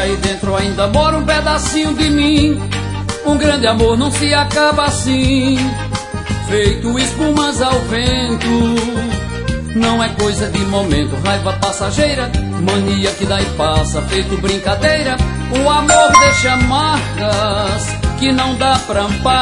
aí dentro ainda mora um pedacinho de mim. Um grande amor não se acaba assim, feito espumas ao vento. Não é coisa de momento, raiva passageira, mania que dá e passa, feito brincadeira. O amor deixa marcas que não dá pra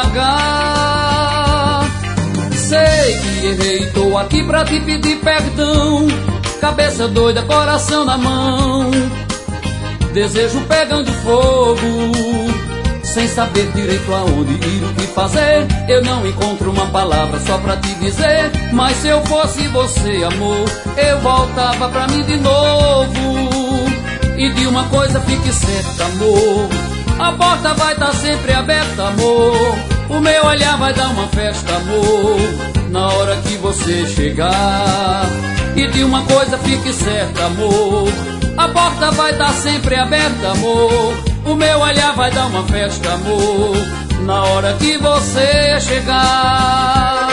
pagar. Sei que errei, tô aqui pra te pedir perdão. Cabeça doida, coração na mão, desejo pegando fogo, sem saber direito aonde ir, o que fazer. Eu não encontro uma palavra só pra te dizer, mas se eu fosse você, amor, eu voltava pra mim de novo. E de uma coisa fique certa, amor, a porta vai estar sempre aberta, amor. O meu olhar vai dar uma festa, amor, na hora que você chegar. E de uma coisa fique certa, amor, a porta vai estar sempre aberta, amor. O meu olhar vai dar uma festa, amor, na hora que você chegar.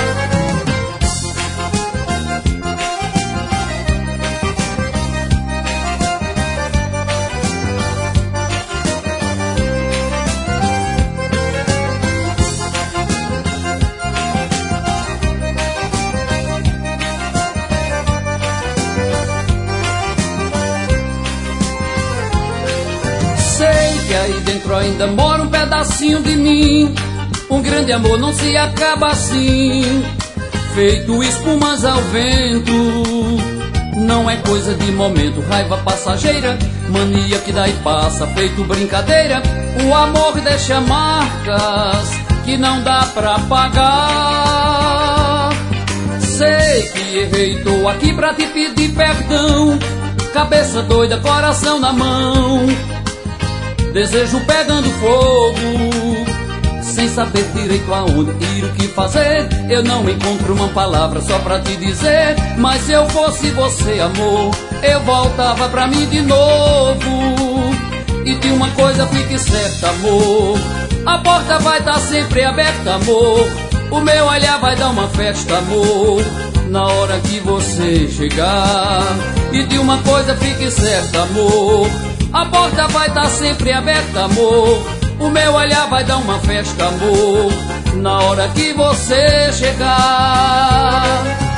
Sei que aí dentro ainda mora um pedacinho de mim. Um grande amor não se acaba assim, feito espumas ao vento. Não é coisa de momento, raiva passageira, mania que dá e passa, feito brincadeira. O amor deixa marcas que não dá pra pagar. Sei que errei, tô aqui pra te pedir perdão. Cabeça doida, coração na mão, desejo pegando fogo, sem saber direito aonde ir, o que fazer. Eu não encontro uma palavra só pra te dizer, mas se eu fosse você, amor, eu voltava pra mim de novo. E de uma coisa fique certa, amor, a porta vai estar sempre aberta, amor. O meu olhar vai dar uma festa, amor, na hora que você chegar. E de uma coisa fique certa, amor, a porta vai estar sempre aberta, amor. O meu olhar vai dar uma festa, amor, na hora que você chegar.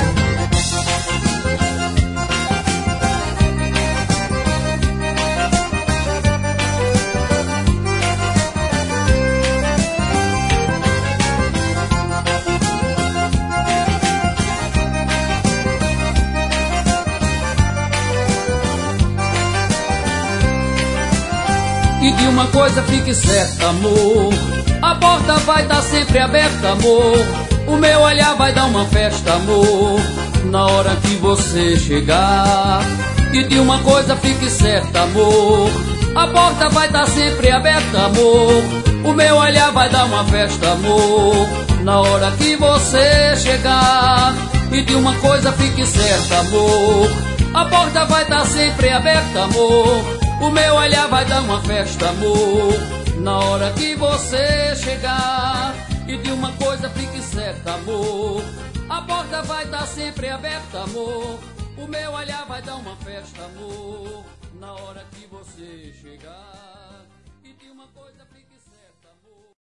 E de uma coisa fique certa, amor, a porta vai estar sempre aberta, amor. O meu olhar vai dar uma festa, amor, na hora que você chegar. E de uma coisa fique certa, amor, a porta vai estar sempre aberta, amor. O meu olhar vai dar uma festa, amor, na hora que você chegar. E de uma coisa fique certa, amor, a porta vai estar sempre aberta, amor. O meu olhar vai dar uma festa, amor, na hora que você chegar. E de uma coisa fique certa, amor, a porta vai estar sempre aberta, amor. O meu olhar vai dar uma festa, amor, na hora que você chegar. E de uma coisa fique